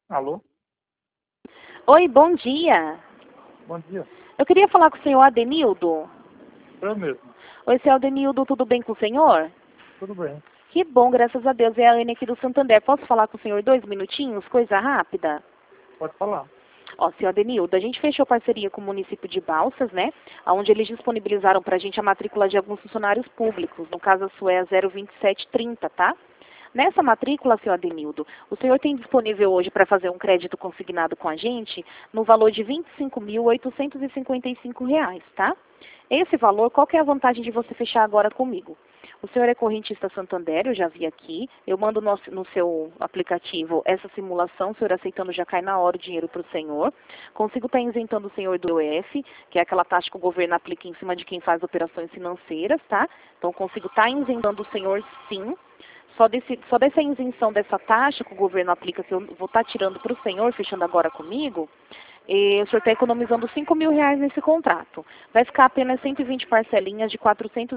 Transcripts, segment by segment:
Alô? Oi, bom dia. Bom dia. Eu queria falar com o senhor Adenildo. Eu mesmo. Oi, senhor Adenildo, tudo bem com o senhor? Tudo bem. Que bom, graças a Deus. É a Anne aqui do Santander. Posso falar com o senhor 2 minutinhos? Coisa rápida? Pode falar. Ó, senhor Adenildo, a gente fechou parceria com o município de Balsas, né? Onde eles disponibilizaram pra gente a matrícula de alguns funcionários públicos. No caso, a sua é a 02730, tá? Nessa matrícula, senhor Adenildo, o senhor tem disponível hoje para fazer um crédito consignado com a gente no valor de R$ 25.855, tá? Esse valor, qual que é a vantagem de você fechar agora comigo? O senhor é correntista Santander, eu já vi aqui. Eu mando no seu aplicativo essa simulação, o senhor aceitando já cai na hora o dinheiro para o senhor. Consigo estar isentando o senhor do EF, que é aquela taxa que o governo aplica em cima de quem faz operações financeiras, tá? Então, consigo estar isentando o senhor sim. Só dessa isenção dessa taxa que o governo aplica, que eu vou estar tirando para o senhor, fechando agora comigo, o senhor está economizando R$ 5.000 nesse contrato. Vai ficar apenas 120 parcelinhas de R$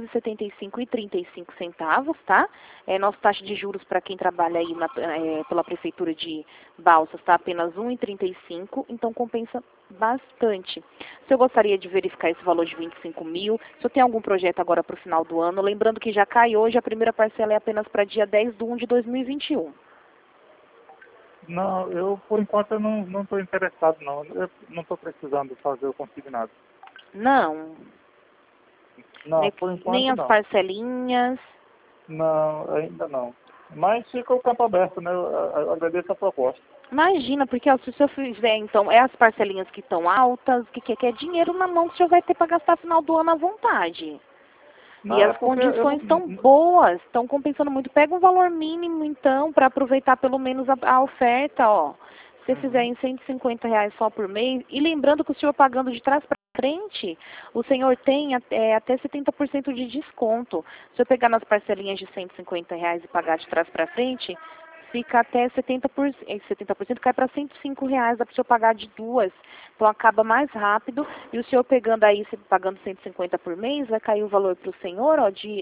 475,35, tá? Nossa taxa de juros para quem trabalha aí pela Prefeitura de Balsas está apenas R$ 1,35, então compensa bastante. Se eu gostaria de verificar esse valor de 25 mil, se eu tenho algum projeto agora para o final do ano, lembrando que já cai hoje, a primeira parcela é apenas para dia 10/1 de 2021. Não, por enquanto, eu não estou interessado, não. Eu não estou precisando fazer o consignado. Não, Não, por nem enquanto, as não. parcelinhas. Não, ainda não. Mas fica o campo aberto, né? Eu agradeço a proposta. Imagina, porque ó, se o senhor fizer, então, as parcelinhas que estão altas, que é dinheiro na mão que o senhor vai ter para gastar no final do ano à vontade. E Não, é as porque eu condições estão boas, estão compensando muito. Pega um valor mínimo, então, para aproveitar pelo menos a oferta, ó. Se você fizer Uhum. em R$ 150 só por mês, e lembrando que o senhor pagando de trás para frente, o senhor tem até 70% de desconto. Se eu pegar nas parcelinhas de R$ 150 e pagar de trás para frente, fica até 70% cai para R$ 105, dá para o senhor pagar de duas. Então acaba mais rápido. E o senhor pegando aí, pagando 150 por mês, vai cair o valor para o senhor, ó, de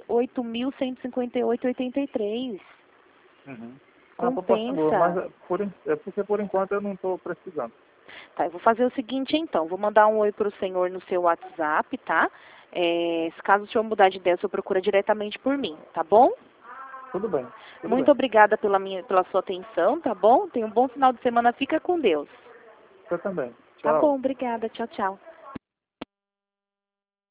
8.158,83. Uhum. A proposta é boa, mas Compensa. é porque por enquanto eu não estou precisando. Tá, eu vou fazer o seguinte então, vou mandar um oi para o senhor no seu WhatsApp, tá? Se caso o senhor mudar de ideia, o senhor procura diretamente por mim, tá bom? Tudo bem, tudo Muito bem. obrigada pela sua atenção, tá bom? Tenha um bom final de semana, fica com Deus. Você também. Tá Tchau. bom, obrigada, tchau, tchau.